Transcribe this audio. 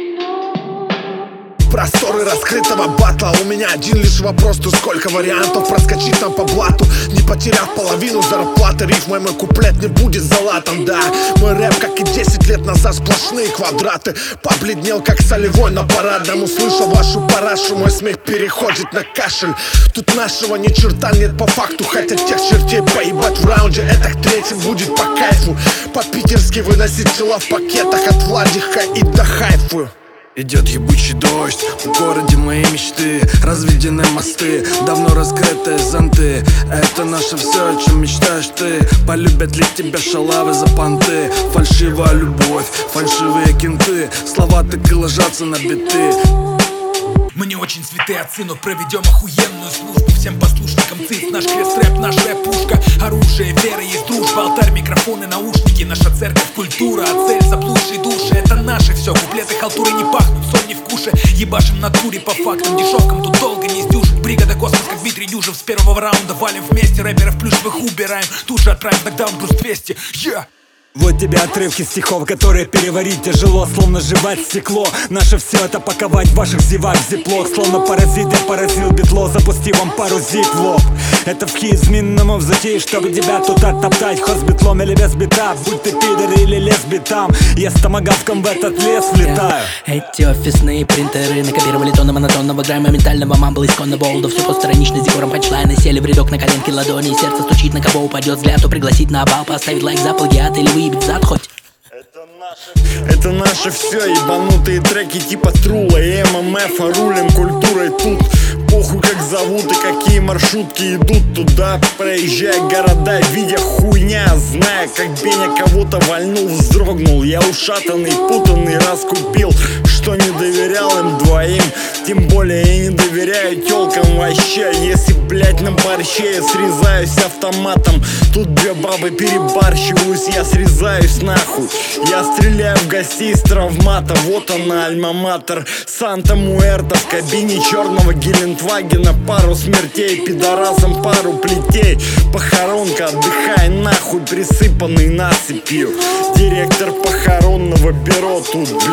Просторы раскрытого батла. У меня один лишь вопрос: тут сколько вариантов проскочить там по блату, не потеряв половину зарплаты. Рифмой мой куплет не будет залатан, да. Мой рэп, как и 10 лет назад, сплошные квадраты. Побледнел, как солевой на парадном. Услышал вашу парашу, мой смех переходит на кашель. Тут нашего ни черта нет по факту, хотя тех чертей поебать в раунде. Это к третьим будет по кайфу. По-питерски выносить тела в пакетах от Владиха и до Хайфы. Идет ебучий дождь, в городе моей мечты. Разведены мосты, давно раскрытые зонты. Это наше все, о чем мечтаешь ты. Полюбят ли тебя шалавы за понты? Фальшивая любовь, фальшивые кенты. Слова так и ложатся на биты. Мы не очень святые отцы, но проведем охуенную службу всем послушникам ЦИФ. Наш крест рэп, наш рэп пушка. Оружие, вера, есть дружба. Алтарь, микрофоны, наушники. Наша церковь, культура, а цель заблудшие души. Это наше все, куплеты халтуры не пахнут, соль не в куше. Ебашим на туре по фактам, дешевкам тут долго не сдюжит. Бригада космос, как Дмитрий Дюжев. С первого раунда валим вместе, рэперов плюшевых убираем. Тут же отправим нокдаун плюс 200, Вот тебе отрывки стихов, которые переварить тяжело, словно жевать стекло. Наше все это паковать в ваших зевах зиплок. Словно паразит я поразил битло, запусти вам пару зип в лоб. Это в хизминному взойти, чтобы тебя тут оттоптать. Хоть с битлом или без бита, будь ты пидор или лесбитам, я с томагавком в этот лес влетаю. Эти офисные принтеры накопировали тонны монотонного грайма, ментального мамбла исконно болда. Все постранично с декором панчлайны, сели в рядок на коленки ладони. Сердце стучит, на кого упадет взгляд, то пригласить на бал, поставить лайк за плагиат или выебить зад хоть. Это наше все, ебанутые треки типа Трула и ММФ. Рулим культурой тут. Похуй как зовут и какие маршрутки идут туда. Проезжая города, видя хуйня, зная, как Беня кого-то вальнул, вздрогнул. Я ушатанный, путанный, раскупил, что не доверял им двоим. Тем более я не доверяю тёлкам вообще. Если, блять, на борще я срезаюсь автоматом, тут две бабы перебарщиваюсь, я срезаюсь нахуй. Я стреляю в гостей с травмата. Вот она, альма-матер Санта-Муэрта. В кабине черного Гелендвагена пару смертей, пидорасам пару плетей. Похоронка, отдыхай нахуй, присыпанный насыпью. Директор похоронного бюро тут,